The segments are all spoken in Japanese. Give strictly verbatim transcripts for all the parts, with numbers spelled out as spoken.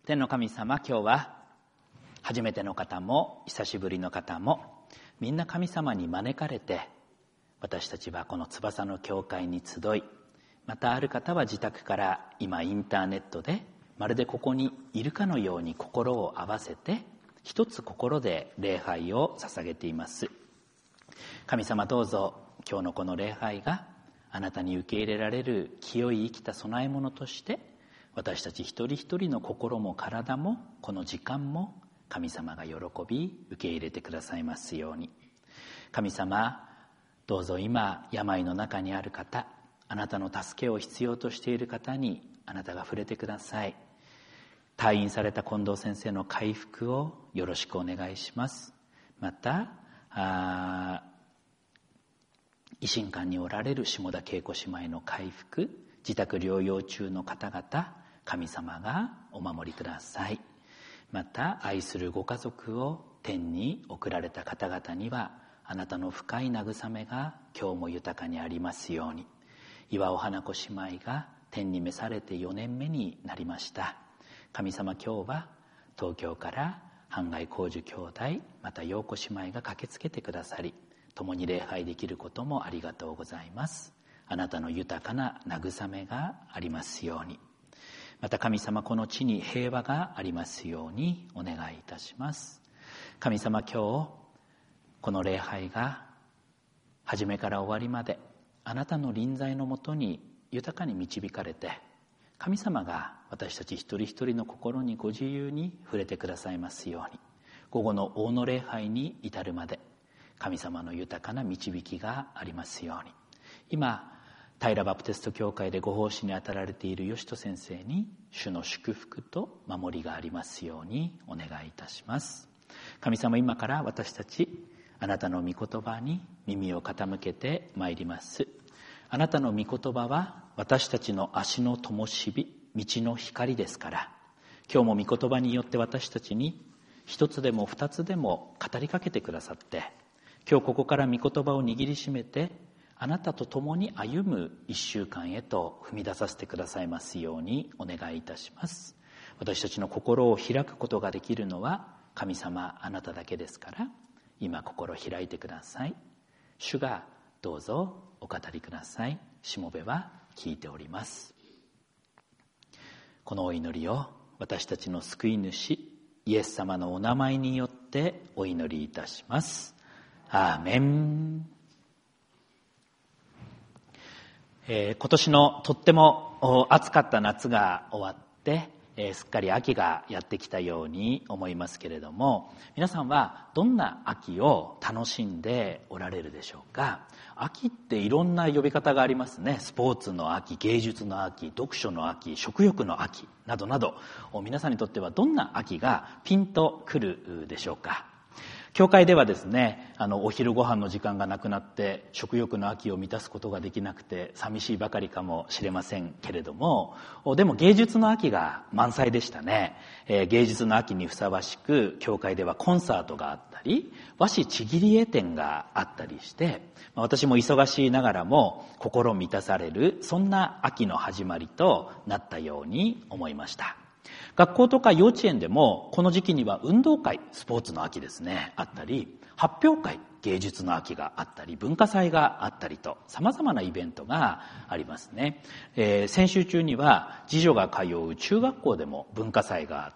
天の神様、今日は初めての方も久しぶりの方もみんな神様に招かれて、私たちはこの翼の教会に集い、またある方は自宅から今インターネットでまるでここにいるかのように心を合わせて一つ心で礼拝を捧げています。神様、どうぞ今日のこの礼拝があなたに受け入れられる清い生きた供え物として、私たち一人一人の心も体もこの時間も神様が喜び受け入れてくださいますように。神様、どうぞ今病の中にある方、あなたの助けを必要としている方にあなたが触れてください。退院された近藤先生の回復をよろしくお願いします。またあ維新館におられる下田恵子姉妹の回復、自宅療養中の方々、神様がお守りください。また愛するご家族を天に送られた方々にはあなたの深い慰めが今日も豊かにありますように。岩尾花子姉妹が天に召されてよねんめになりました。神様、今日は東京から半谷幸寿兄弟、また陽子姉妹が駆けつけてくださり、共に礼拝できることもありがとうございます。あなたの豊かな慰めがありますように。また神様、この地に平和がありますようにお願いいたします。神様、今日この礼拝が初めから終わりまであなたの臨在のもとに豊かに導かれて、神様が私たち一人一人の心にご自由に触れてくださいますように。午後の大野礼拝に至るまで神様の豊かな導きがありますように。今平バプテスト教会でご奉仕に当たられている義人先生に主の祝福と守りがありますようにお願いいたします。神様、今から私たちあなたの御言葉に耳を傾けてまいります。あなたの御言葉は私たちの足の灯火、道の光ですから、今日も御言葉によって私たちに一つでも二つでも語りかけてくださって、今日ここから御言葉を握りしめてあなたと共に歩む一週間へと踏み出させてくださいますようにお願いいたします。私たちの心を開くことができるのは神様あなただけですから、今心を開いてください。主がどうぞお語りください。しもべは聞いております。このお祈りを私たちの救い主イエス様のお名前によってお祈りいたします。アーメン。えー、今年のとっても暑かった夏が終わって、えー、すっかり秋がやってきたように思いますけれども、皆さんはどんな秋を楽しんでおられるでしょうか。秋っていろんな呼び方がありますね。スポーツの秋、芸術の秋、読書の秋、食欲の秋などなど、皆さんにとってはどんな秋がピンとくるでしょうか。教会ではですね、あのお昼ご飯の時間がなくなって食欲の秋を満たすことができなくて寂しいばかりかもしれませんけれども、でも芸術の秋が満載でしたね。えー、芸術の秋にふさわしく教会ではコンサートがあったり、和紙ちぎり絵展があったりして、私も忙しいながらも心満たされる、そんな秋の始まりとなったように思いました。学校とか幼稚園でもこの時期には運動会、スポーツの秋ですね、あったり、発表会、芸術の秋があったり、文化祭があったりと様々なイベントがありますね。えー、先週中には次女が通う中学校でも文化祭があって、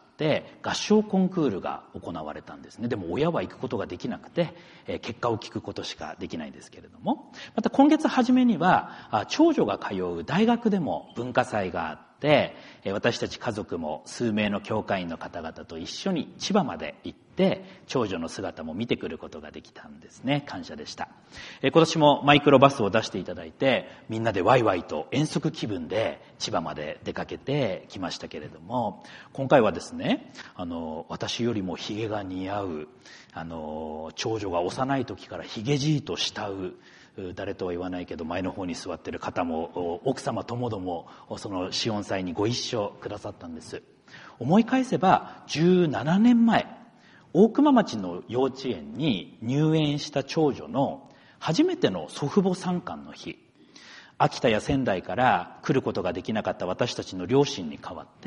合唱コンクールが行われたんですね。でも親は行くことができなくて、えー、結果を聞くことしかできないんですけれども、また今月初めには長女が通う大学でも文化祭があって、で私たち家族も数名の教会員の方々と一緒に千葉まで行って長女の姿も見てくることができたんですね。感謝でした。今年もマイクロバスを出していただいて、みんなでワイワイと遠足気分で千葉まで出かけてきましたけれども、今回はですね、あの私よりもひげが似合うあの長女が幼い時からひげじいと慕う、誰とは言わないけど前の方に座ってる方も奥様ともどもその賜恩祭にご一緒くださったんです。思い返せばじゅうななねんまえ、大熊町の幼稚園に入園した長女の初めての祖父母参観の日、秋田や仙台から来ることができなかった私たちの両親に代わって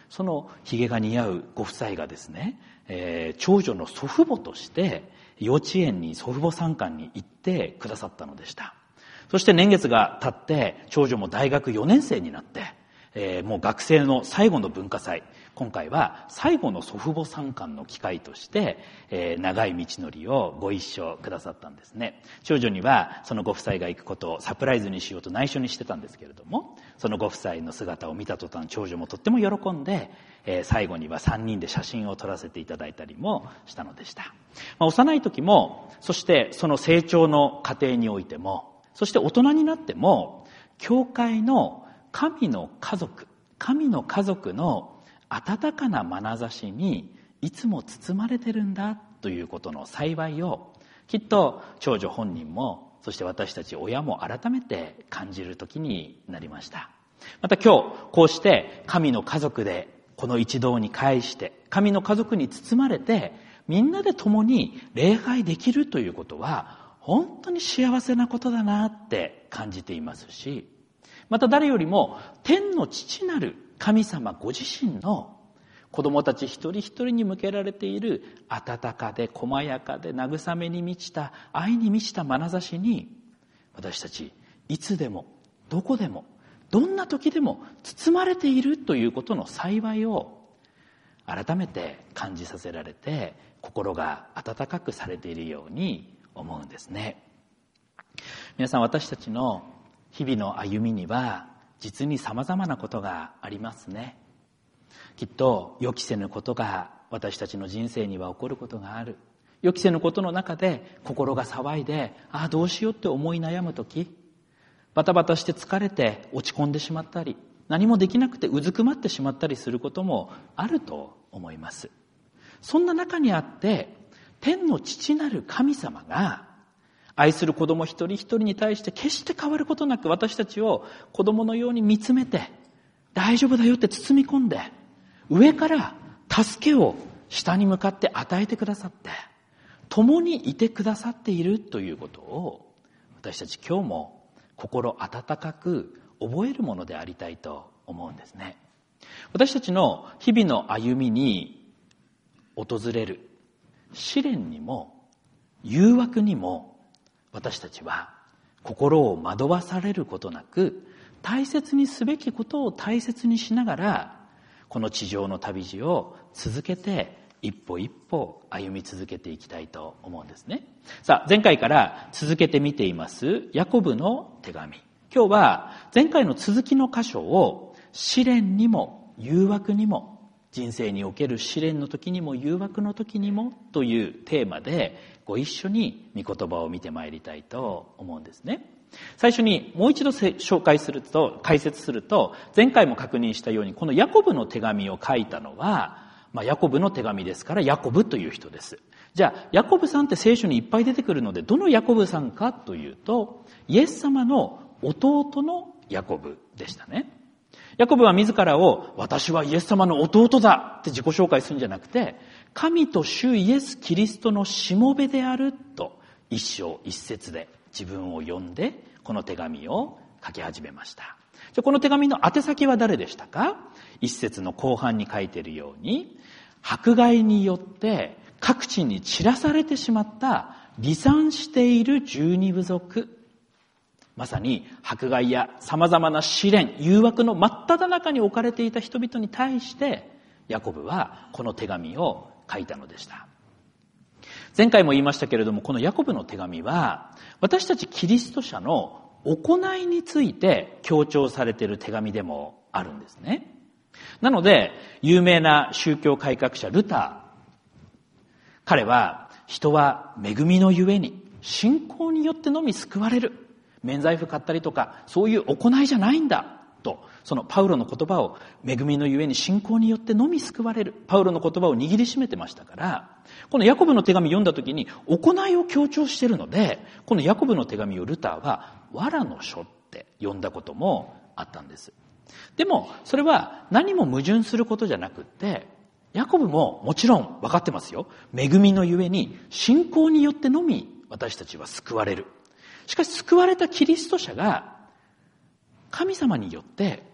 そのひげが似合うご夫妻がですね、えー、長女の祖父母として幼稚園に祖父母参観に行ってくださったのでした。そして年月が経って長女も大学よねん生になって、えー、もう学生の最後の文化祭、今回は最後の祖父母参観の機会として、えー、長い道のりをご一緒くださったんですね。長女にはそのご夫妻が行くことをサプライズにしようと内緒にしてたんですけれども、そのご夫妻の姿を見た途端長女もとっても喜んで、えー、最後にはさんにんで写真を撮らせていただいたりもしたのでした。まあ、幼い時も、そしてその成長の過程においても、そして大人になっても、教会の神の家族、神の家族の温かな眼差しにいつも包まれてるんだということの幸いを、きっと長女本人も、そして私たち親も改めて感じる時になりました。また今日こうして神の家族でこの一堂に会して、神の家族に包まれてみんなで共に礼拝できるということは本当に幸せなことだなって感じていますし、また誰よりも天の父なる神様ご自身の子供たち一人一人に向けられている温かで細やかで慰めに満ちた愛に満ちた眼差しに、私たちいつでもどこでもどんな時でも包まれているということの幸いを改めて感じさせられて、心が温かくされているように思うんですね。皆さん、私たちの日々の歩みには実に様々なことがありますね。きっと予期せぬことが私たちの人生には起こることがある。予期せぬことの中で心が騒いで、ああどうしようって思い悩むとき、バタバタして疲れて落ち込んでしまったり、何もできなくてうずくまってしまったりすることもあると思います。そんな中にあって、天の父なる神様が愛する子供一人一人に対して決して変わることなく、私たちを子供のように見つめて、大丈夫だよって包み込んで、上から助けを下に向かって与えてくださって、共にいてくださっているということを、私たち今日も心温かく覚えるものでありたいと思うんですね。私たちの日々の歩みに訪れる試練にも誘惑にも、私たちは心を惑わされることなく、大切にすべきことを大切にしながら、この地上の旅路を続けて一歩一歩歩み続けていきたいと思うんですね。さあ、前回から続けて見ていますヤコブの手紙。今日は前回の続きの箇所を、試練にも誘惑にも、人生における試練の時にも誘惑の時にもというテーマでご一緒に御言葉を見てまいりたいと思うんですね。最初にもう一度紹介すると、解説すると、前回も確認したように、このヤコブの手紙を書いたのは、まあ、ヤコブの手紙ですからヤコブという人です。じゃあヤコブさんって聖書にいっぱい出てくるので、どのヤコブさんかというと、イエス様の弟のヤコブでしたね。ヤコブは自らを、私はイエス様の弟だって自己紹介するんじゃなくて、神と主イエスキリストのしもべであると一章一節で自分を呼んで、この手紙を書き始めました。じゃあこの手紙の宛先は誰でしたか？一節の後半に書いているように、迫害によって各地に散らされてしまった離散している十二部族、まさに迫害や様々な試練、誘惑の真っ只中に置かれていた人々に対して、ヤコブはこの手紙を書いたのでした。前回も言いましたけれども、このヤコブの手紙は、私たちキリスト者の行いについて強調されている手紙でもあるんですね。なので、有名な宗教改革者ルター、彼は、人は恵みのゆえに信仰によってのみ救われる。免罪符買ったりとか、そういう行いじゃないんだと、そのパウロの言葉を、恵みのゆえに信仰によってのみ救われる、パウロの言葉を握りしめてましたから、このヤコブの手紙読んだ時に行いを強調しているので、このヤコブの手紙をルターは藁の書って呼んだこともあったんです。でもそれは何も矛盾することじゃなくって、ヤコブももちろん分かってますよ。恵みのゆえに信仰によってのみ私たちは救われる。しかし救われたキリスト者が神様によって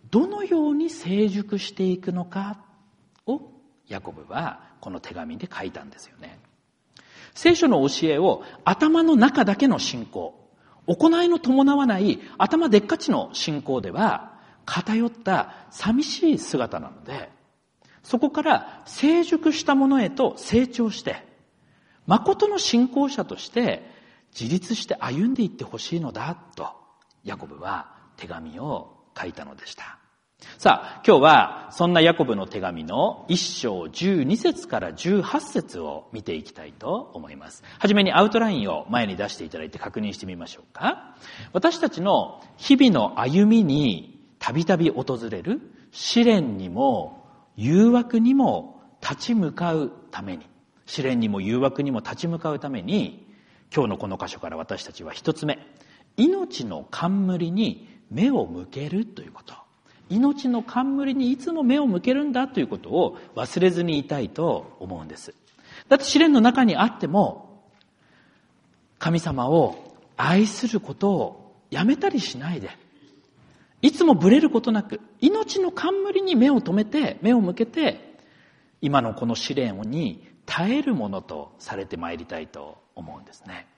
どのように成熟していくのかをヤコブはこの手紙で書いたんですよね。聖書の教えを頭の中だけの信仰、行いの伴わない頭でっかちの信仰では偏った寂しい姿なので、そこから成熟したものへと成長して、誠の信仰者として自立して歩んでいってほしいのだとヤコブは手紙を書いたのでした。さあ、今日はそんなヤコブの手紙の一章十二節から十八節を見ていきたいと思います。はじめにアウトラインを前に出していただいて確認してみましょうか。私たちの日々の歩みにたびたび訪れる試練にも誘惑にも立ち向かうために、試練にも誘惑にも立ち向かうために、今日のこの箇所から私たちは一つ目、命の冠に目を向けるということ。命の冠にいつも目を向けるんだということを忘れずにいたいと思うんです。だって試練の中にあっても、神様を愛することをやめたりしないで、いつもブレることなく、命の冠に目を留めて、目を向けて、今のこの試練に耐えるものとされてまいりたいと思うんですね。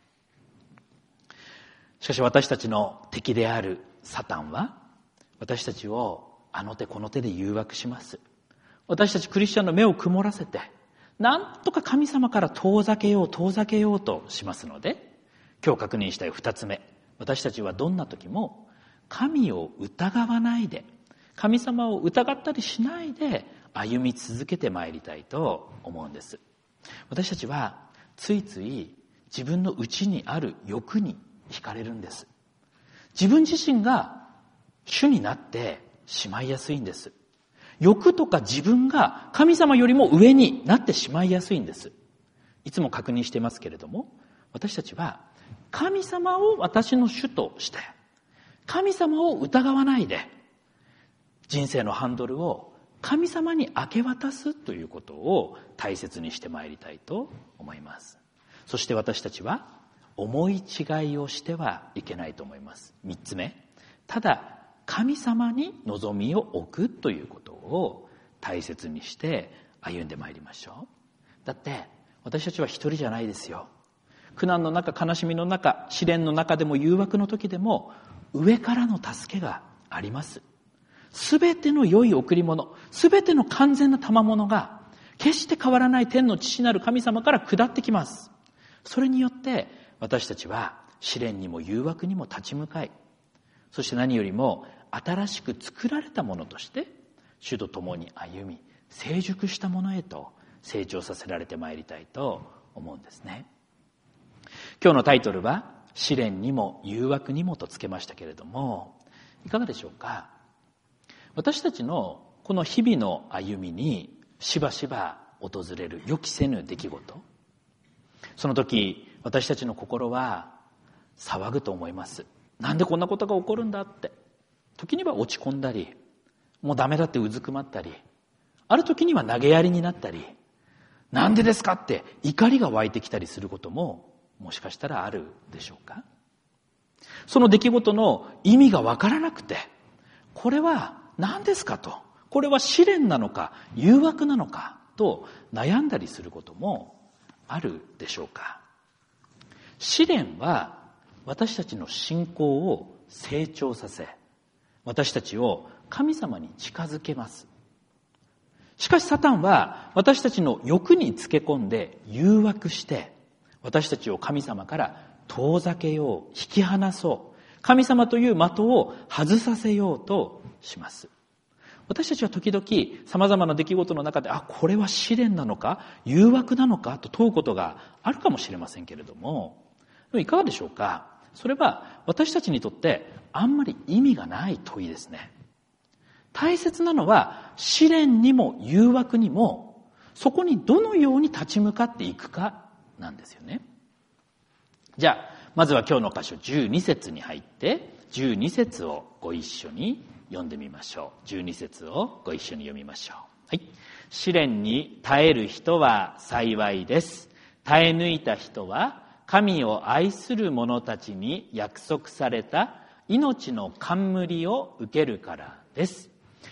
しかし私たちの敵であるサタンは、私たちをあの手この手で誘惑します。私たちクリスチャンの目を曇らせて、なんとか神様から遠ざけよう遠ざけようとしますので、今日確認したい二つ目、私たちはどんな時も神を疑わないで、神様を疑ったりしないで歩み続けてまいりたいと思うんです。私たちはついつい自分の内にある欲に惹かれるんです。自分自身が主になってしまいやすいんです。欲とか自分が神様よりも上になってしまいやすいんです。いつも確認していますけれども、私たちは神様を私の主として、神様を疑わないで、人生のハンドルを神様に明け渡すということを大切にしてまいりたいと思います。そして私たちは思い違いをしてはいけないと思います。三つ目、ただ神様に望みを置くということを大切にして歩んでまいりましょう。だって私たちは一人じゃないですよ。苦難の中、悲しみの中、試練の中でも誘惑の時でも上からの助けがあります。すべての良い贈り物、すべての完全な賜物が決して変わらない天の父なる神様から下ってきます。それによって私たちは試練にも誘惑にも立ち向かい、そして何よりも新しく作られたものとして主と共に歩み、成熟したものへと成長させられてまいりたいと思うんですね。今日のタイトルは試練にも誘惑にもとつけましたけれども、いかがでしょうか。私たちのこの日々の歩みにしばしば訪れる予期せぬ出来事、その時私たちの心は騒ぐと思います。なんでこんなことが起こるんだって。時には落ち込んだり、もうダメだってうずくまったり、ある時には投げやりになったり、なんでですかって怒りが湧いてきたりすることももしかしたらあるでしょうか。その出来事の意味がわからなくて、これは何ですかと、これは試練なのか誘惑なのかと悩んだりすることもあるでしょうか。試練は私たちの信仰を成長させ、私たちを神様に近づけます。しかしサタンは私たちの欲につけ込んで誘惑して、私たちを神様から遠ざけよう、引き離そう、神様という的を外させようとします。私たちは時々様々な出来事の中で、あ、これは試練なのか誘惑なのかと問うことがあるかもしれませんけれども、いかがでしょうか。それは私たちにとってあんまり意味がない問いですね。大切なのは試練にも誘惑にもそこにどのように立ち向かっていくかなんですよね。じゃあまずは今日の箇所じゅうに節に入ってじゅうに節をご一緒に読んでみましょう。じゅうに節をご一緒に読みましょう。はい。試練に耐える人は幸いです。耐え抜いた人は神を愛する者たちに約束された命の冠を受けるからです。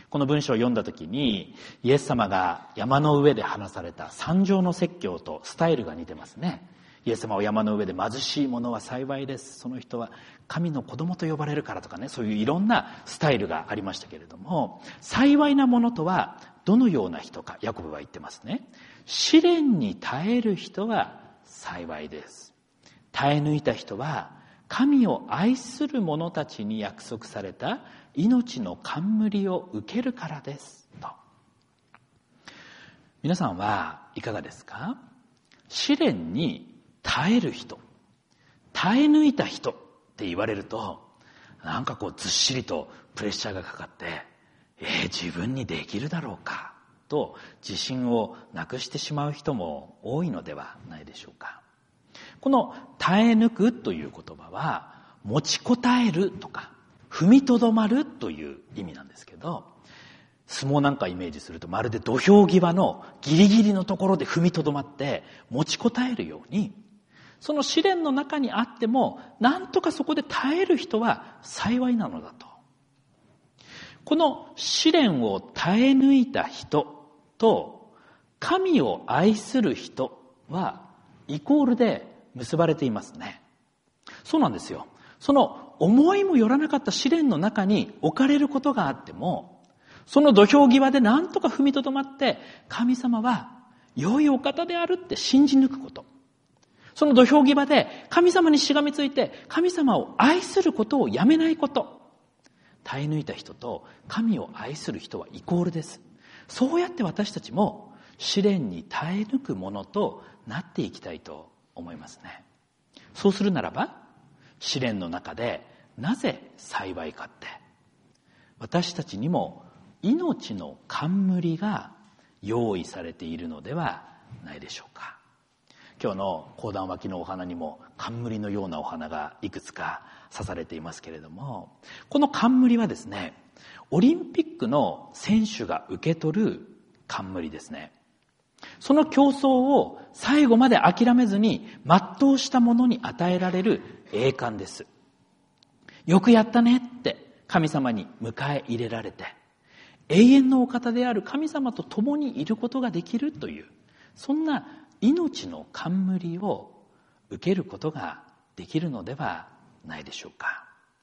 この文章を読んだ時に、イエス様が山の上で話された三条の説教とスタイルが似てますね。イエス様は山の上で貧しい者は幸いです。その人は神の子供と呼ばれるからとかね、そういういろんなスタイルがありましたけれども、幸いな者とはどのような人か、ヤコブは言ってますね。試練に耐える人は幸いです。耐え抜いた人は神を愛する者たちに約束された命の冠を受けるからですと。皆さんはいかがですか？試練に耐える人、耐え抜いた人って言われると、なんかこうずっしりとプレッシャーがかかって、えー、自分にできるだろうかと自信をなくしてしまう人も多いのではないでしょうか。この耐え抜くという言葉は、持ちこたえるとか踏みとどまるという意味なんですけど、相撲なんかイメージすると、まるで土俵際のギリギリのところで踏みとどまって持ちこたえるように、その試練の中にあってもなんとかそこで耐える人は幸いなのだと。この試練を耐え抜いた人と神を愛する人はイコールで結ばれていますね。そうなんですよ。その思いもよらなかった試練の中に置かれることがあっても、その土俵際で何とか踏みとどまって、神様は良いお方であるって信じ抜くこと。その土俵際で神様にしがみついて、神様を愛することをやめないこと。耐え抜いた人と神を愛する人はイコールです。そうやって私たちも試練に耐え抜くものとなっていきたいと思いますね。そうするならば、試練の中でなぜ幸いかって、私たちにも命の冠が用意されているのではないでしょうか。今日の講談脇のお花にも冠のようなお花がいくつか刺されていますけれども、この冠はですね、オリンピックの選手が受け取る冠ですね。その競争を最後まで諦めずに全うした者に与えられる栄冠です。よくやったねって神様に迎え入れられて、永遠のお方である神様と共にいることができるという、そんな命の冠を受けることができるのではないでしょうか。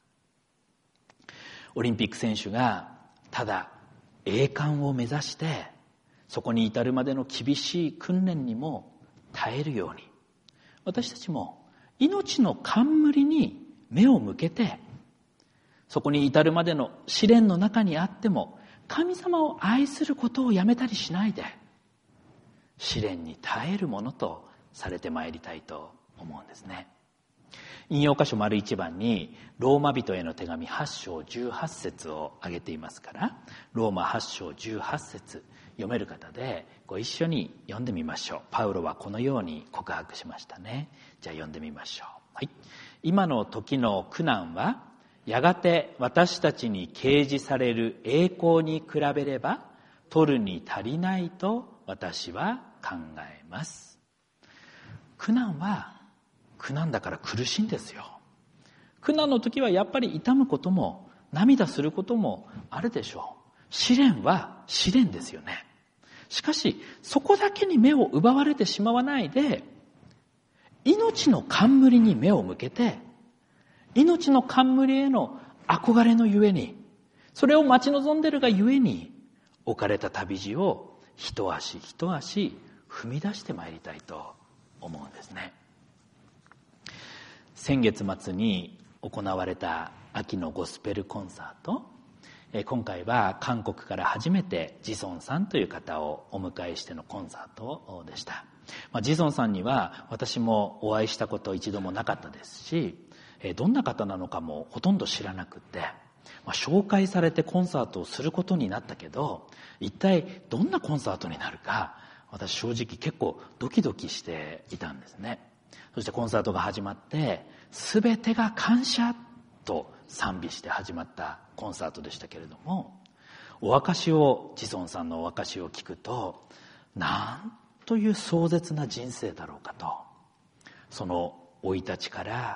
オリンピック選手がただ栄冠を目指してそこに至るまでの厳しい訓練にも耐えるように、私たちも命の冠に目を向けて、そこに至るまでの試練の中にあっても神様を愛することをやめたりしないで、試練に耐えるものとされてまいりたいと思うんですね。引用箇所丸一番にローマ人への手紙はち章じゅうはち節を挙げていますから、ローマはち章じゅうはち節読める方でご一緒に読んでみましょう。パウロはこのように告白しましたね。じゃあ読んでみましょう。はい。今の時の苦難はやがて私たちに掲示される栄光に比べれば取るに足りないと私は考えます。苦難は苦難だから苦しいんですよ。苦難の時はやっぱり痛むことも涙することもあるでしょう。試練は試練ですよね。しかしそこだけに目を奪われてしまわないで、命の冠に目を向けて、命の冠への憧れのゆえに、それを待ち望んでいるがゆえに、置かれた旅路を一足一足踏み出してまいりたいと思うんですね。先月末に行われた秋のゴスペルコンサート、今回は韓国から初めてジソンさんという方をお迎えしてのコンサートでした。まあ、ジソンさんには私もお会いしたこと一度もなかったですし、どんな方なのかもほとんど知らなくて、まあ、紹介されてコンサートをすることになったけど、一体どんなコンサートになるか、私正直結構ドキドキしていたんですね。そしてコンサートが始まって、すべてが感謝と賛美して始まったコンサートでしたけれども、お証しを、ジソンさんのお証しを聞くと、なんという壮絶な人生だろうかと。その生い立ちから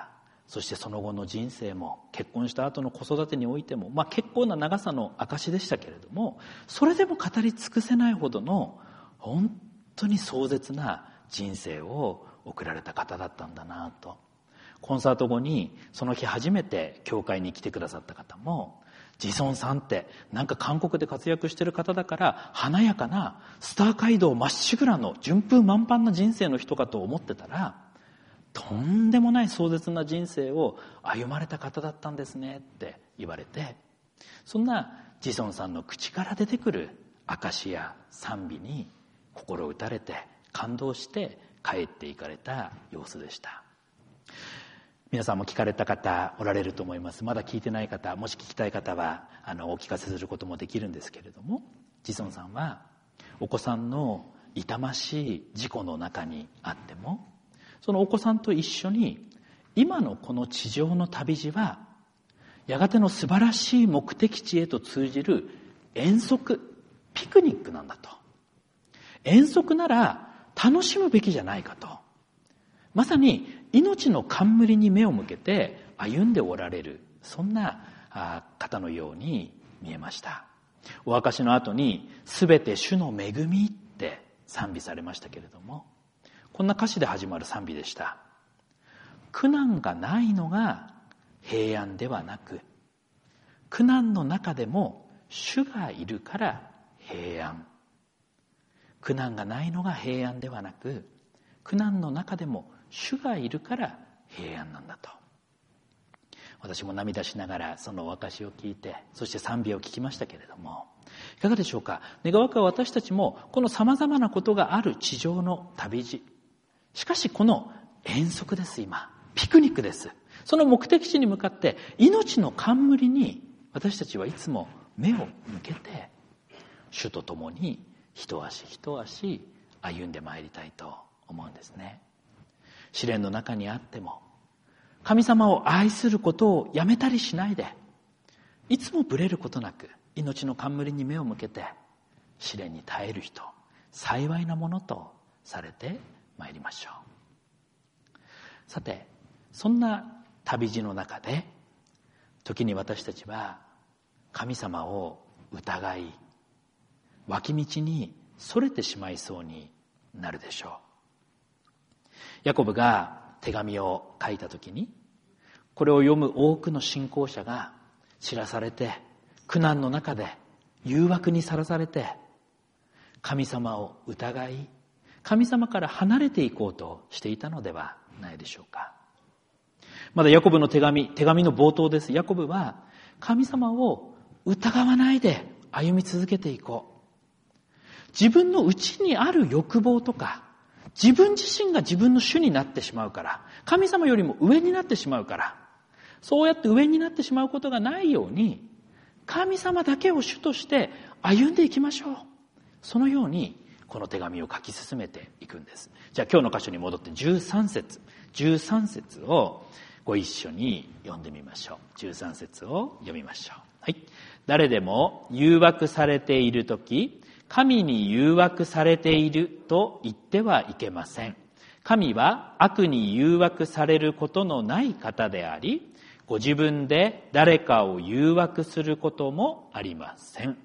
そしてその後の人生も、結婚した後の子育てにおいても、まあ結構な長さの証でしたけれども、それでも語り尽くせないほどの本当に壮絶な人生を送られた方だったんだなと。コンサート後にその日初めて教会に来てくださった方も、ジソンさんってなんか韓国で活躍してる方だから華やかなスター街道まっしぐらの順風満帆な人生の人かと思ってたら、とんでもない壮絶な人生を歩まれた方だったんですねって言われて、そんなジソンさんの口から出てくる証や賛美に心打たれて感動して帰っていかれた様子でした。皆さんも聞かれた方おられると思います。まだ聞いてない方、もし聞きたい方はあのお聞かせすることもできるんですけれども、ジソンさんはお子さんの痛ましい事故の中にあっても、そのお子さんと一緒に今のこの地上の旅路はやがての素晴らしい目的地へと通じる遠足、ピクニックなんだと。遠足なら楽しむべきじゃないかと。まさに命の冠に目を向けて歩んでおられる、そんな方のように見えました。お証しの後にすべて主の恵みって賛美されましたけれども、こんな歌詞で始まる賛美でした。苦難がないのが平安ではなく、苦難の中でも主がいるから平安。苦難がないのが平安ではなく、苦難の中でも主がいるから平安なんだと。私も涙しながらそのお証しを聞いて、そして賛美を聞きましたけれども、いかがでしょうか。願わくは私たちもこの様々なことがある地上の旅路、しかしこの遠足です。今ピクニックです。その目的地に向かって命の冠に私たちはいつも目を向けて、主と共に一足一足歩んでまいりたいと思うんですね。試練の中にあっても神様を愛することをやめたりしないで、いつもぶれることなく命の冠に目を向けて試練に耐える人、幸いなものとされてまいりましょう。さて、そんな旅路の中で時に私たちは神様を疑い、脇道にそれてしまいそうになるでしょう。ヤコブが手紙を書いたときに、これを読む多くの信仰者が知らされて、苦難の中で誘惑にさらされて、神様を疑い、神様から離れていこうとしていたのではないでしょうか。まだヤコブの手紙、手紙の冒頭です。ヤコブは神様を疑わないで歩み続けていこう。自分の内にある欲望とか、自分自身が自分の主になってしまうから、神様よりも上になってしまうから、そうやって上になってしまうことがないように、神様だけを主として歩んでいきましょう。そのようにこの手紙を書き進めていくんです。じゃあ今日の箇所に戻ってじゅうさん節、じゅうさん節をご一緒に読んでみましょう。じゅうさん節を読みましょう。はい。誰でも誘惑されているとき、神に誘惑されていると言ってはいけません。神は悪に誘惑されることのない方であり、ご自分で誰かを誘惑することもありません。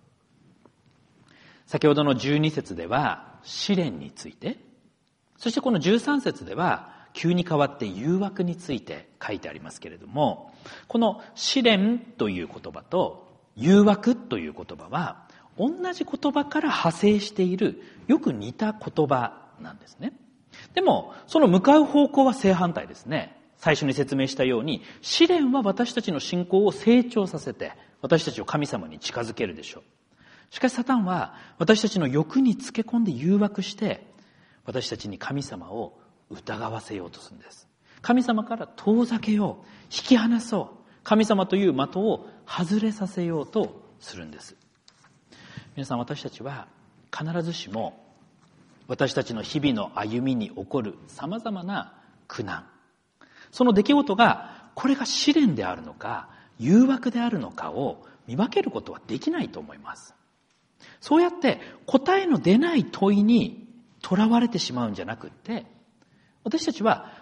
先ほどのじゅうに節では試練について、そしてこのじゅうさん節では急に変わって誘惑について書いてありますけれども、この試練という言葉と誘惑という言葉は同じ言葉から派生しているよく似た言葉なんですね。でもその向かう方向は正反対ですね。最初に説明したように、試練は私たちの信仰を成長させて私たちを神様に近づけるでしょう。しかしサタンは私たちの欲につけ込んで誘惑して私たちに神様を疑わせようとするんです。神様から遠ざけよう、引き離そう、神様という的を外れさせようとするんです。皆さん、私たちは必ずしも私たちの日々の歩みに起こる様々な苦難、その出来事がこれが試練であるのか誘惑であるのかを見分けることはできないと思います。そうやって答えの出ない問いにとらわれてしまうんじゃなくって、私たちは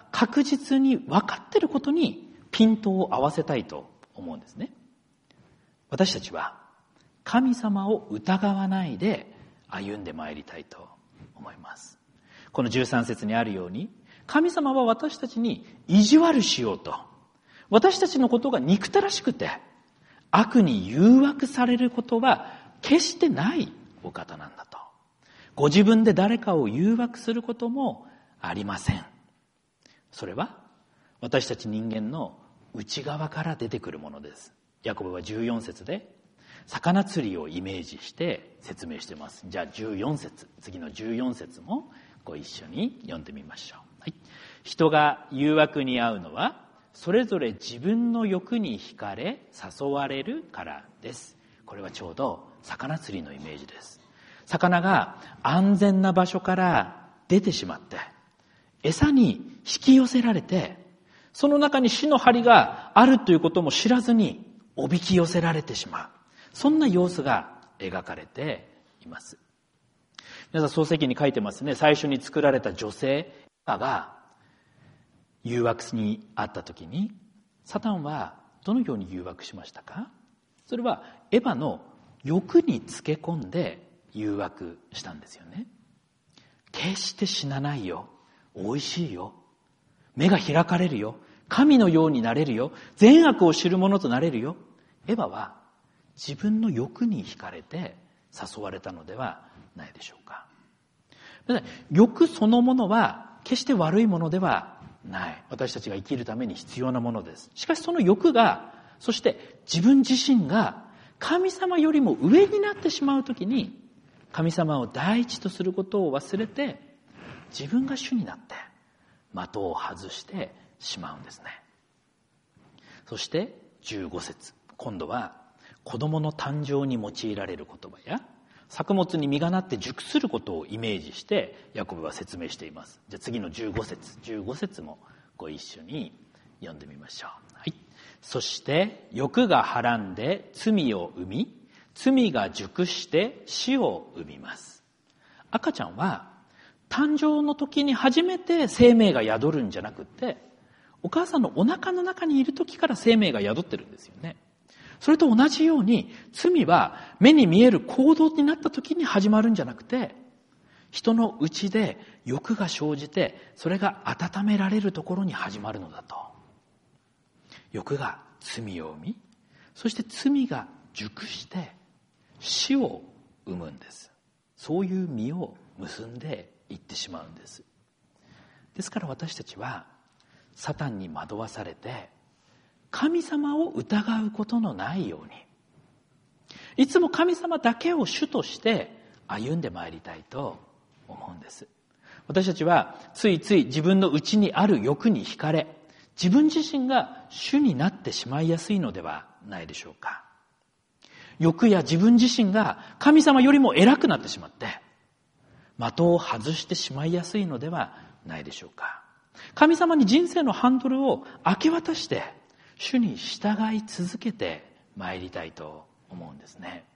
確実に分かっていることにピントを合わせたいと思うんですね。私たちは神様を疑わないで歩んでまいりたいと思います。このじゅうさん節にあるように、神様は私たちに意地悪しようと、私たちのことが憎たらしくて悪に誘惑されることは決してないお方なんだと。ご自分で誰かを誘惑することもありません。それは私たち人間の内側から出てくるものです。ヤコブはじゅうよん節で魚釣りをイメージして説明しています。じゃあじゅうよん節、次のじゅうよん節もご一緒に読んでみましょう。はい、人が誘惑に遭うのはそれぞれ自分の欲に惹かれ誘われるからです。これはちょうど魚釣りのイメージです。魚が安全な場所から出てしまって餌に引き寄せられて、その中に死の針があるということも知らずにおびき寄せられてしまう、そんな様子が描かれています。皆さん創世記に書いてますね。最初に作られた女性エヴァが誘惑にあった時に、サタンはどのように誘惑しましたか？それはエヴァの欲につけ込んで誘惑したんですよね。決して死なないよ、美味しいよ、目が開かれるよ、神のようになれるよ、善悪を知る者となれるよ。エヴァは自分の欲に惹かれて誘われたのではないでしょうか。欲そのものは決して悪いものではない。私たちが生きるために必要なものです。しかしその欲が、そして自分自身が神様よりも上になってしまうときに、神様を第一とすることを忘れて自分が主になって的を外してしまうんですね。そしてじゅうご節、今度は子供の誕生に用いられる言葉や作物に実がなって熟することをイメージしてヤコブは説明しています。じゃあ次のじゅうご節、じゅうご節もご一緒に読んでみましょう。はい。そして欲がはらんで罪を生み、罪が熟して死を生みます。赤ちゃんは誕生の時に初めて生命が宿るんじゃなくって、お母さんのお腹の中にいる時から生命が宿ってるんですよね。それと同じように罪は目に見える行動になった時に始まるんじゃなくて、人の内で欲が生じてそれが温められるところに始まるのだと。欲が罪を生み、そして罪が熟して死を生むんです。そういう実を結んでいってしまうんです。ですから私たちはサタンに惑わされて神様を疑うことのないように、いつも神様だけを主として歩んでまいりたいと思うんです。私たちはついつい自分の内にある欲に惹かれ、自分自身が主になってしまいやすいのではないでしょうか。欲や自分自身が神様よりも偉くなってしまって的を外してしまいやすいのではないでしょうか。神様に人生のハンドルを明け渡して主に従い続けて参りたいと思うんですね。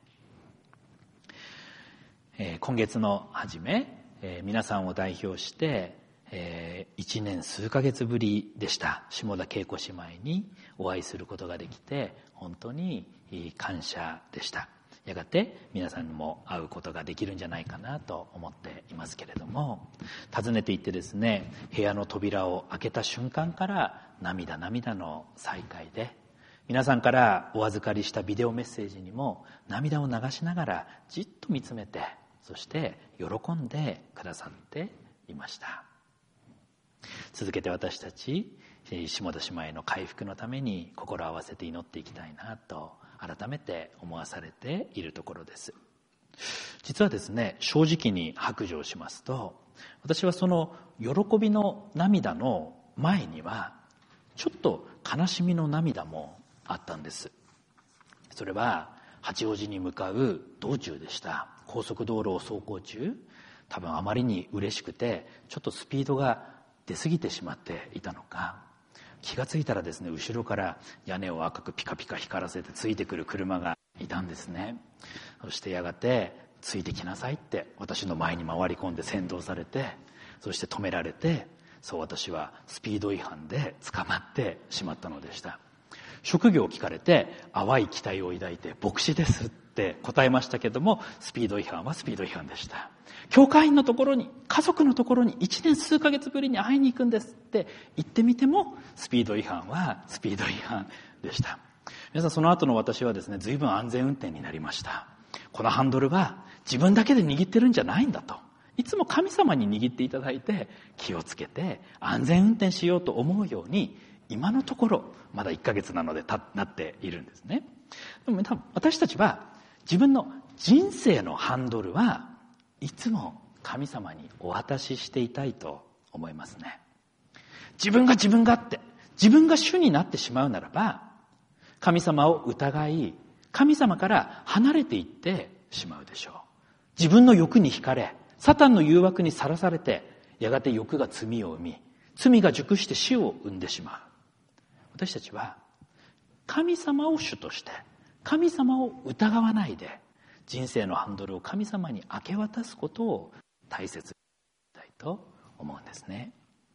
えー、今月の初め、えー、皆さんを代表して、えー、いちねん数ヶ月ぶりでした下田恵子姉妹にお会いすることができて本当に感謝でした。やがて皆さんも会うことができるんじゃないかなと思っていますけれども、訪ねて行ってですね、部屋の扉を開けた瞬間から涙涙の再会で、皆さんからお預かりしたビデオメッセージにも涙を流しながらじっと見つめて、そして喜んでくださっていました。続けて私たち下田姉妹の回復のために心を合わせて祈っていきたいなと改めて思わされているところです。実はですね、正直に白状しますと、私はその喜びの涙の前にはちょっと悲しみの涙もあったんです。それは八王子に向かう道中でした。高速道路を走行中、多分あまりに嬉しくてちょっとスピードが出過ぎてしまっていたのか、気がついたらですね、後ろから屋根を赤くピカピカ光らせてついてくる車がいたんですね。そしてやがてついてきなさいって私の前に回り込んで先導されて、そして止められて、 そう私はスピード違反で捕まってしまったのでした。職業を聞かれて淡い期待を抱いて牧師ですって答えましたけども、スピード違反はスピード違反でした。教会員のところに、家族のところに一年数ヶ月ぶりに会いに行くんですって言ってみても、スピード違反はスピード違反でした。皆さん、その後の私はですね、随分安全運転になりました。このハンドルは自分だけで握ってるんじゃないんだと、いつも神様に握っていただいて、気をつけて安全運転しようと思うように、今のところまだいっかげつなのでたなっているんですね。でも私たちは自分の人生のハンドルはいつも神様にお渡ししていたいと思いますね。自分が自分がって自分が主になってしまうならば、神様を疑い、神様から離れていってしまうでしょう。自分の欲に惹かれ、サタンの誘惑にさらされて、やがて欲が罪を生み、罪が熟して死を生んでしまう。私たちは神様を主として、神様を疑わないで、人生のハンドルを神様に明け渡すことを大切にしたいと思うんですね。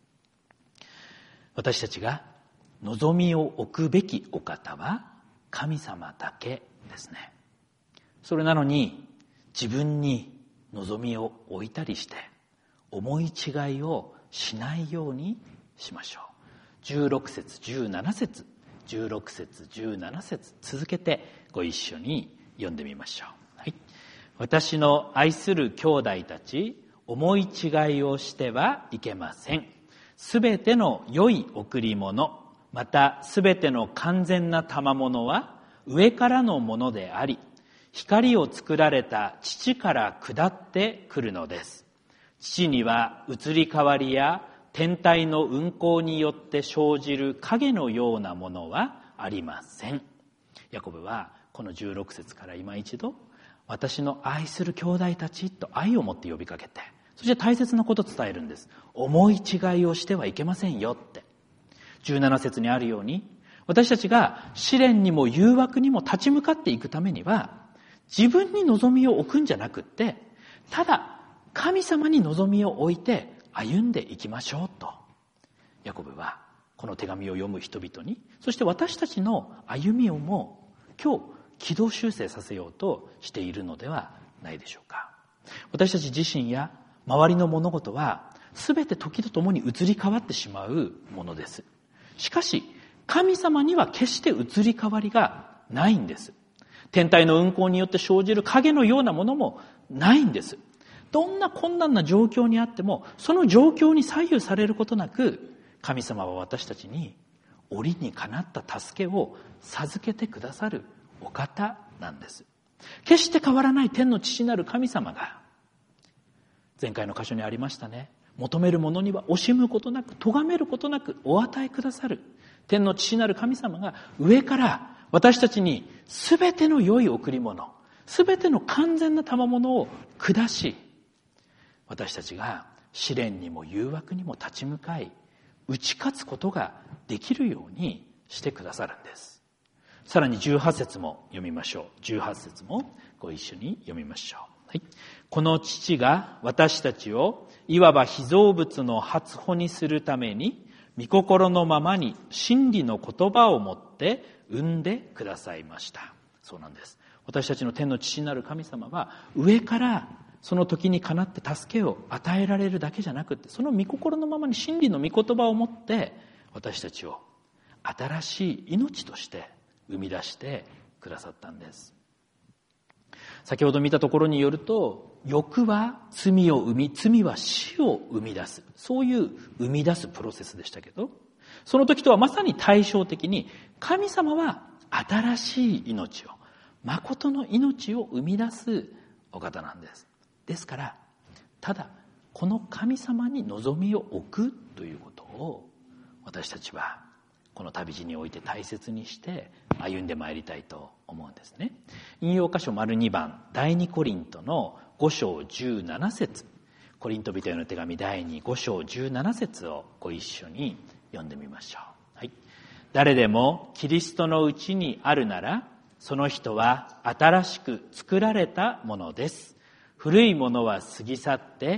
私たちが望みを置くべきお方は神様だけですね。それなのに自分に望みを置いたりして思い違いをしないようにしましょう。じゅうろく節じゅうなな節じゅうろく節じゅうなな節続けてご一緒に読んでみましょう。はい、私の愛する兄弟たち、思い違いをしてはいけません。すべての良い贈り物、またすべての完全な賜物は上からのものであり、光を作られた父から下ってくるのです。父には移り変わりや天体の運行によって生じる影のようなものはありません。ヤコブはこのじゅうろく節から今一度、私の愛する兄弟たちと愛を持って呼びかけて、そして大切なことを伝えるんです。思い違いをしてはいけませんよって。じゅうなな節にあるように、私たちが試練にも誘惑にも立ち向かっていくためには、自分に望みを置くんじゃなくって、ただ神様に望みを置いて歩んでいきましょうと、ヤコブはこの手紙を読む人々に、そして私たちの歩みをも今日軌道修正させようとしているのではないでしょうか。私たち自身や周りの物事は全て時とともに移り変わってしまうものです。しかし神様には決して移り変わりがないんです。天体の運行によって生じる影のようなものもないんです。どんな困難な状況にあっても、その状況に左右されることなく、神様は私たちに折にかなった助けを授けてくださるお方なんです。決して変わらない天の父なる神様が、前回の箇所にありましたね、求めるものには惜しむことなく、咎めることなくお与えくださる天の父なる神様が、上から私たちにすべての良い贈り物、すべての完全な賜物を下し、私たちが試練にも誘惑にも立ち向かい、打ち勝つことができるようにしてくださるんです。さらにじゅうはち節も読みましょう。じゅうはち節もご一緒に読みましょう。はい、この父が私たちをいわば被造物の初穂にするために、御心のままに真理の言葉をもって生んでくださいました。そうなんです。私たちの天の父なる神様は、上からその時にかなって助けを与えられるだけじゃなくて、その御心のままに真理の御言葉をもって私たちを新しい命として生み出してくださったんです。先ほど見たところによると、欲は罪を生み、罪は死を生み出す、そういう生み出すプロセスでしたけど、その時とはまさに対照的に、神様は新しい命を、誠の命を生み出すお方なんです。ですから、ただこの神様に望みを置くということを、私たちはこの旅路において大切にして歩んでまいりたいと思うんですね。引用箇所丸にばん、第二コリントのご章じゅうなな節、コリント人への手紙第二ご章じゅうなな節をご一緒に読んでみましょう。はい、誰でもキリストのうちにあるなら、その人は新しく作られたものです。古いものは過ぎ去って、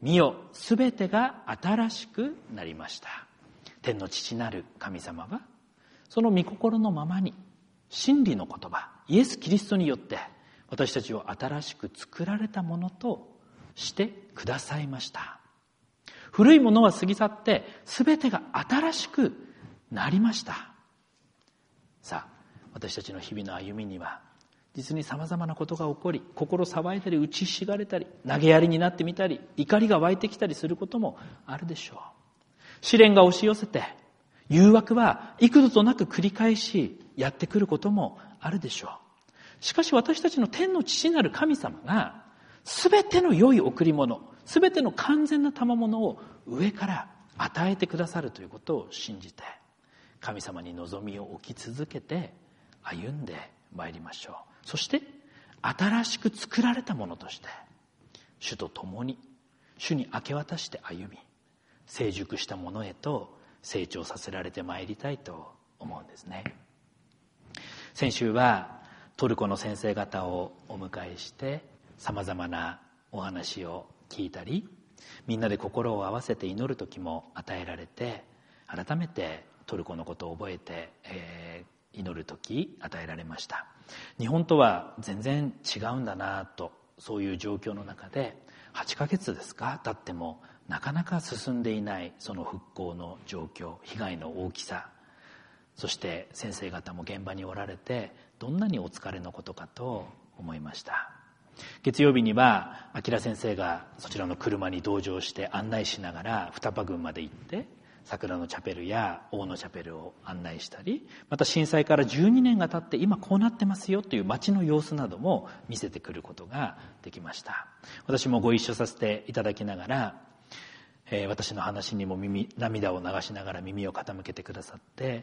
見よ、すべてが新しくなりました。天の父なる神様は、その御心のままに、真理の言葉、イエス・キリストによって、私たちを新しく作られたものとしてくださいました。古いものは過ぎ去って、すべてが新しくなりました。さあ、私たちの日々の歩みには、実に様々なことが起こり、心騒いだり、打ちひしがれたり、投げやりになってみたり、怒りが湧いてきたりすることもあるでしょう。試練が押し寄せて、誘惑は幾度となく繰り返しやってくることもあるでしょう。しかし私たちの天の父なる神様が、すべての良い贈り物、すべての完全な賜物を上から与えてくださるということを信じて、神様に望みを置き続けて歩んでまいりましょう。そして新しく作られたものとして、主と共に主に明け渡して歩み、成熟したものへと成長させられてまいりたいと思うんですね。先週はトルコの先生方をお迎えしてさまざまなお話を聞いたり、みんなで心を合わせて祈る時も与えられて、改めてトルコのことを覚えて、えー、祈る時与えられました。日本とは全然違うんだなと、そういう状況の中ではちかげつですか経ってもなかなか進んでいないその復興の状況、被害の大きさ、そして先生方も現場におられてどんなにお疲れのことかと思いました。月曜日には明先生がそちらの車に同乗して案内しながら双葉郡まで行って桜のチャペルや大野チャペルを案内したり、また震災からじゅうにねんが経って今こうなってますよという街の様子なども見せてくることができました。私もご一緒させていただきながら、えー、私の話にも耳涙を流しながら耳を傾けてくださって、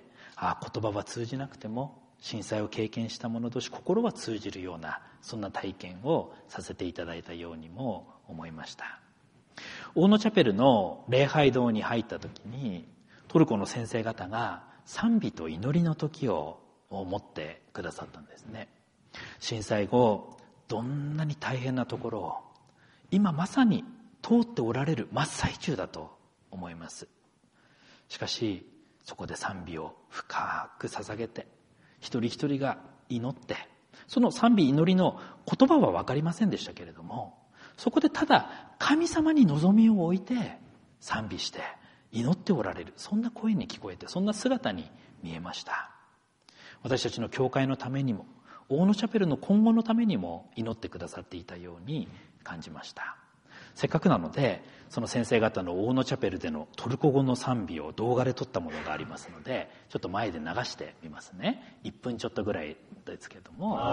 ああ、言葉は通じなくても震災を経験した者同士心は通じるような、そんな体験をさせていただいたようにも思いました。大野チャペルの礼拝堂に入った時に、トルコの先生方が賛美と祈りの時を持ってくださったんですね。震災後どんなに大変なところを今まさに通っておられる真っ最中だと思います。しかしそこで賛美を深く捧げて、一人一人が祈って、その賛美祈りの言葉は分かりませんでしたけれども、そこでただ神様に望みを置いて賛美して祈っておられる、そんな声に聞こえて、そんな姿に見えました。私たちの教会のためにも、大野チャペルの今後のためにも祈ってくださっていたように感じました。せっかくなので、その先生方の大野チャペルでのトルコ語の賛美を動画で撮ったものがありますので、ちょっと前で流してみますね。いっぷんちょっとぐらいですけれども、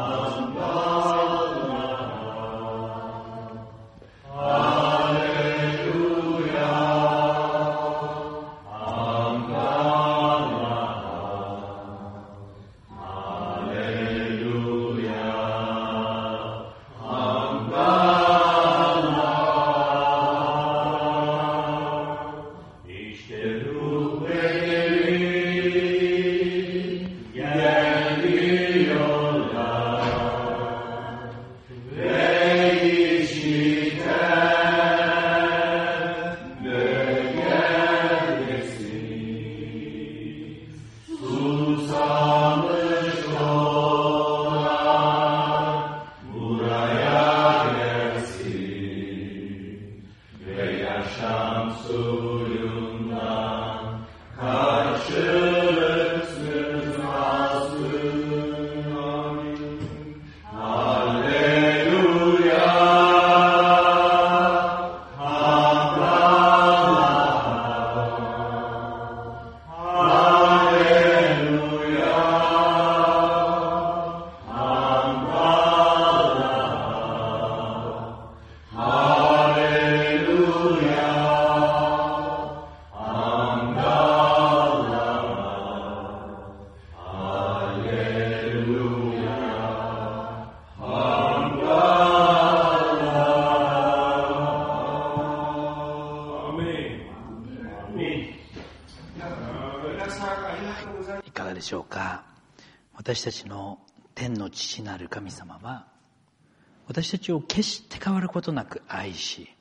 いかがでしょうか。私たちの天の父なる神様は、私たちを決して変わることなく愛し、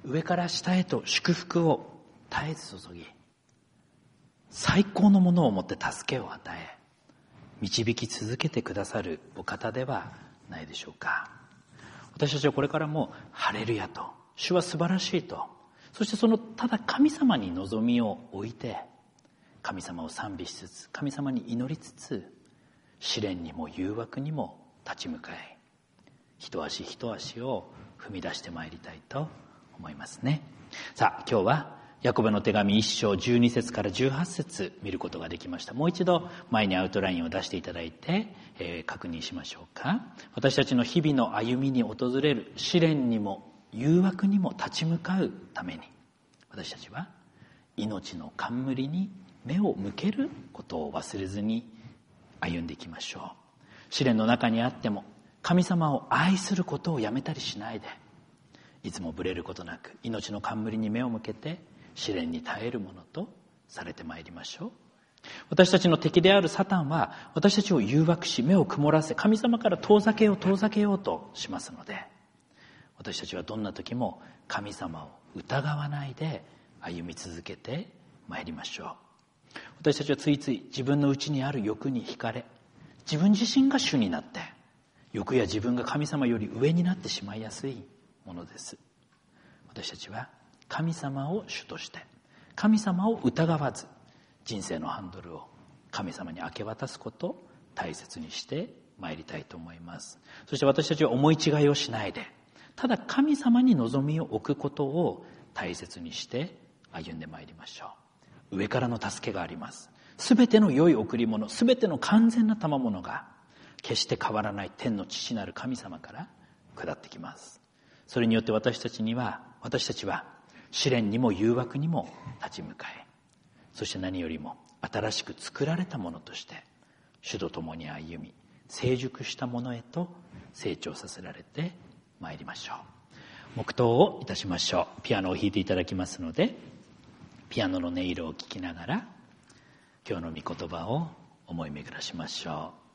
上から下へと祝福を絶えず注ぎ、最高のものをもって助けを与え、導き続けてくださるお方ではないでしょうか。私たちはこれからもハレルヤと、主は素晴らしいと、そしてそのただ神様に望みを置いて、神様を賛美しつつ、神様に祈りつつ、試練にも誘惑にも立ち向かい、一足一足を踏み出してまいりたいと思いますね。さあ、今日はヤコブの手紙一章じゅうに節からじゅうはち節見ることができました。もう一度前にアウトラインを出していただいて、えー、確認しましょうか。私たちの日々の歩みに訪れる試練にも誘惑にも立ち向かうために、私たちは命の冠に目を向けることを忘れずに歩んでいきましょう。試練の中にあっても神様を愛することをやめたりしないで、いつもぶれることなく命の冠に目を向けて試練に耐えるものとされてまいりましょう。私たちの敵であるサタンは私たちを誘惑し、目を曇らせ、神様から遠ざけよう遠ざけようとしますので、私たちはどんな時も神様を疑わないで歩み続けてまいりましょう。私たちはついつい自分の内にある欲に惹かれ、自分自身が主になって、欲や自分が神様より上になってしまいやすいものです。私たちは神様を主として、神様を疑わず、人生のハンドルを神様に明け渡すことを大切にしてまいりたいと思います。そして私たちは思い違いをしないで、ただ神様に望みを置くことを大切にして歩んでまいりましょう。上からの助けがあります。すべての良い贈り物、すべての完全な賜物が決して変わらない天の父なる神様から下ってきます。それによって私たちには、私たちは試練にも誘惑にも立ち向かい、そして何よりも新しく作られたものとして主と共に歩み、成熟したものへと成長させられてまいりましょう。黙祷をいたしましょう。ピアノを弾いていただきますので、ピアノの音色を聞きながら今日の御言葉を思い巡らしましょう。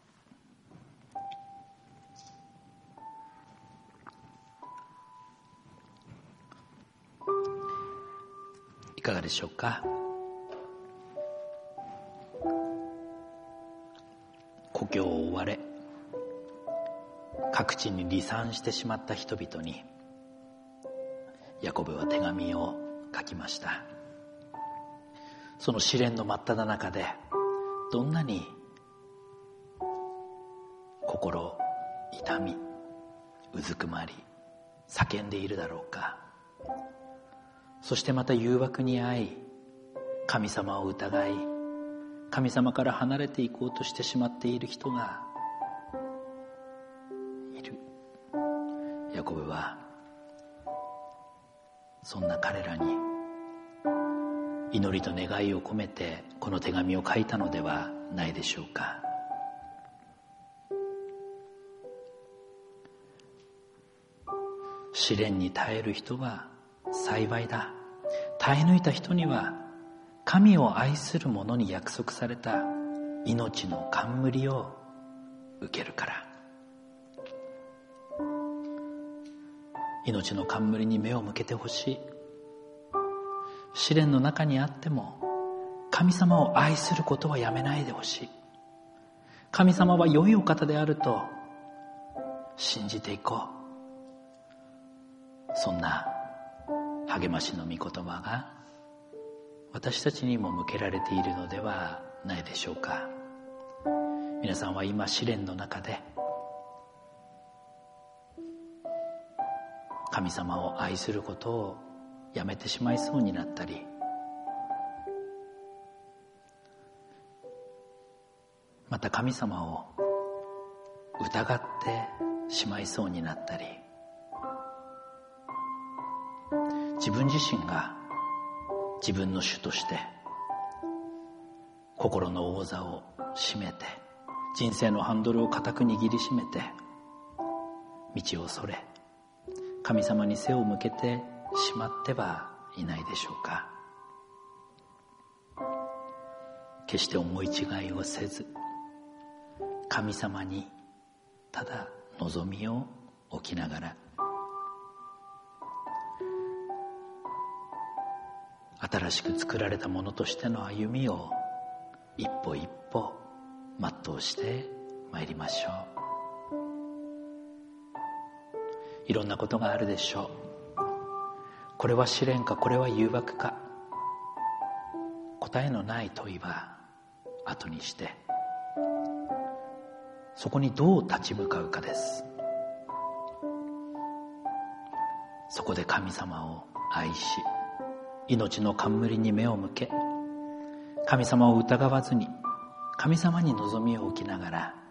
いかがでしょうか。故郷を追われ、各地に離散してしまった人々にヤコブは手紙を書きました。その試練の真っ只中でどんなに心痛み、うずくまり、叫んでいるだろうか。そしてまた誘惑に遭い、神様を疑い、神様から離れていこうとしてしまっている人がいる。ヤコブはそんな彼らに祈りと願いを込めてこの手紙を書いたのではないでしょうか。試練に耐える人は幸いだ。耐え抜いた人には神を愛する者に約束された命の冠を受けるから。命の冠に目を向けてほしい。試練の中にあっても神様を愛することはやめないでほしい。神様は良いお方であると信じていこう。そんな励ましの御言葉が私たちにも向けられているのではないでしょうか。皆さんは今試練の中で神様を愛することをやめてしまいそうになったり、また神様を疑ってしまいそうになったり、自分自身が自分の主として心の王座を占めて、人生のハンドルを固く握りしめて道をそれ、神様に背を向けてしまってはいないでしょうか。決して思い違いをせず、神様にただ望みを置きながら、 新しく作られたものとしての歩みを一歩一歩全うしてまいりましょう。いろんなことがあるでしょう。これは試練か、これは誘惑か、答えのない問いは後にして、そこにどう立ち向かうかです。そこで神様を愛し、命の冠に目を向け、神様を疑わずに神様に望みを置きながら、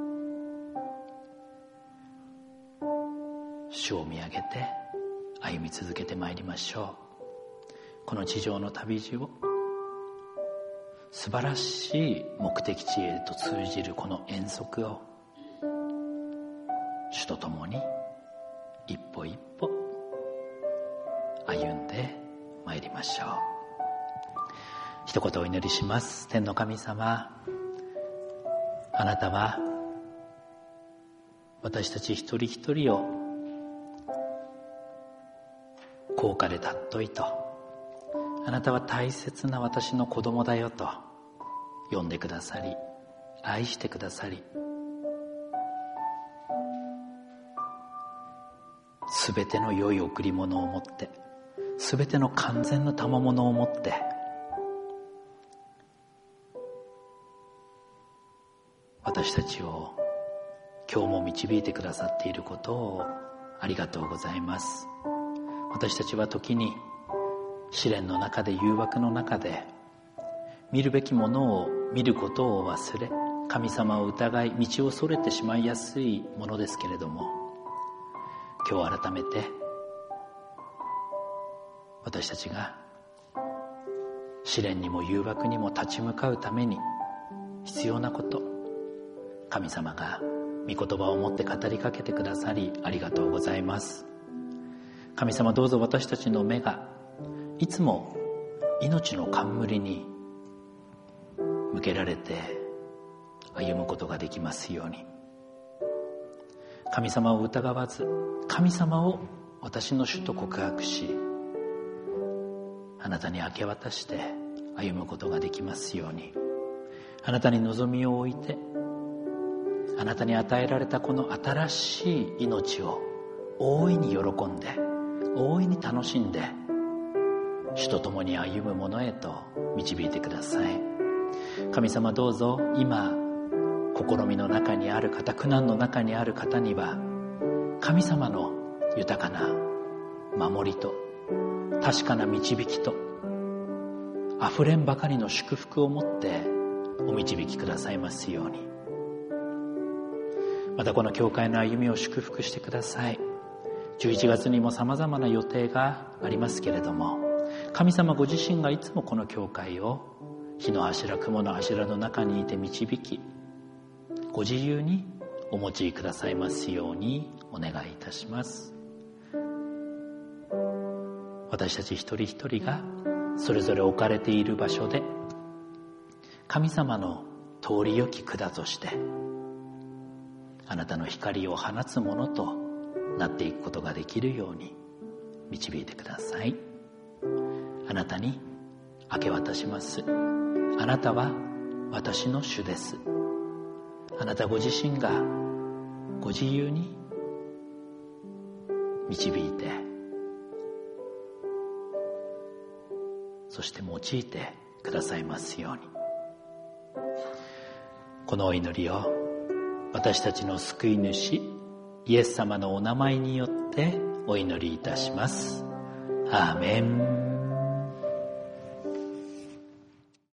主を見上げて歩み続けてまいりましょう。この地上の旅路を素晴らしい目的地へと通じるこの遠足を主と共に一歩一歩歩んでまいりましょう。一言お祈りします。天の神様、あなたは私たち一人一人を高価で尊いと、あなたは大切な私の子供だよと呼んでくださり、愛してくださり、すべての良い贈り物を持って、すべての完全な賜物を持って、私たちを今日も導いてくださっていることをありがとうございます。私たちは時に試練の中で、誘惑の中で、見るべきものを見ることを忘れ、神様を疑い、道をそれてしまいやすいものですけれども、今日改めて私たちが試練にも誘惑にも立ち向かうために必要なこと、神様が御言葉を持って語りかけてくださりありがとうございます。神様、どうぞ私たちの目がいつも命の冠に向けられて歩むことができますように。神様を疑わず、神様を私の主と告白し、あなたに明け渡して歩むことができますように。あなたに望みを置いて、あなたに与えられたこの新しい命を大いに喜んで、大いに楽しんで、主と共に歩むものへと導いてください。神様、どうぞ今試みの中にある方、苦難の中にある方には、神様の豊かな守りと確かな導きとあふれんばかりの祝福をもってお導きくださいますように。またこの教会の歩みを祝福してください。じゅういちがつにも様々な予定がありますけれども、神様ご自身がいつもこの教会を火の柱、雲の柱の中にいて導き、ご自由にお持ちくださいますようにお願いいたします。私たち一人一人がそれぞれ置かれている場所で、神様の通り良き管としてあなたの光を放つものとなっていくことができるように導いてください。あなたに明け渡します。あなたは私の主です。あなたご自身がご自由に導いて、そして用いてくださいますように。このお祈りを私たちの救い主イエス様のお名前によってお祈りいたします。アーメン。